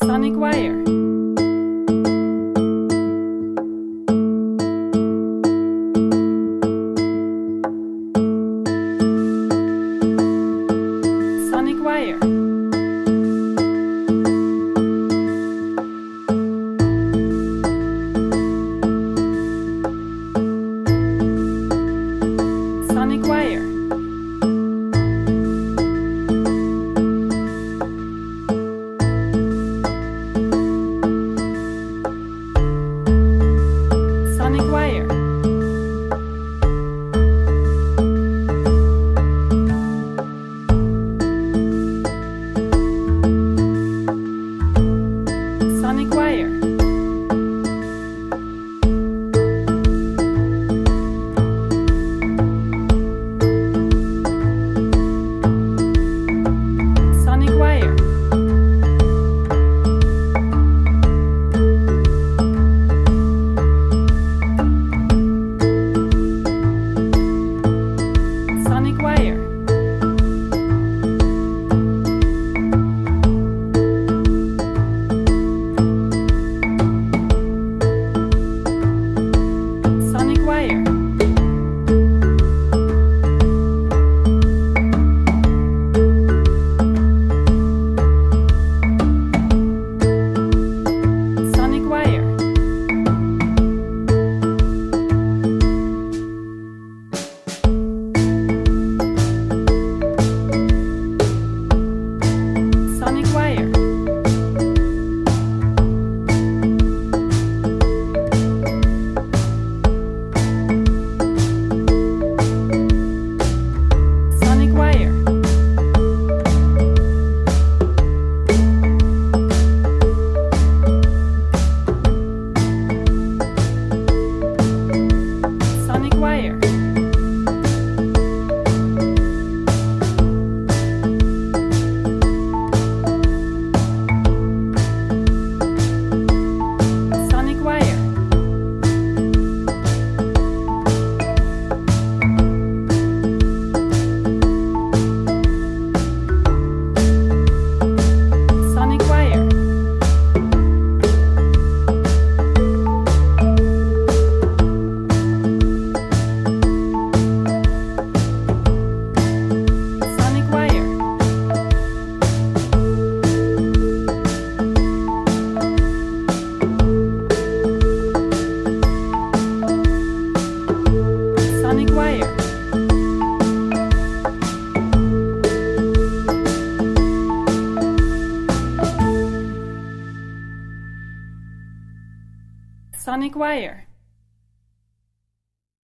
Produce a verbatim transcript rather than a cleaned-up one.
Sonic wire. Sonic wire. Sonic wire. Sonic wire. Sonic wire. Sonic wire. Sonic wire. Sonic wire. Sonic wire. Sonic wire. Sonic wire. Sonic wire. Sonic wire. Sonic wire. Sonic wire. Sonic wire. Sonic wire.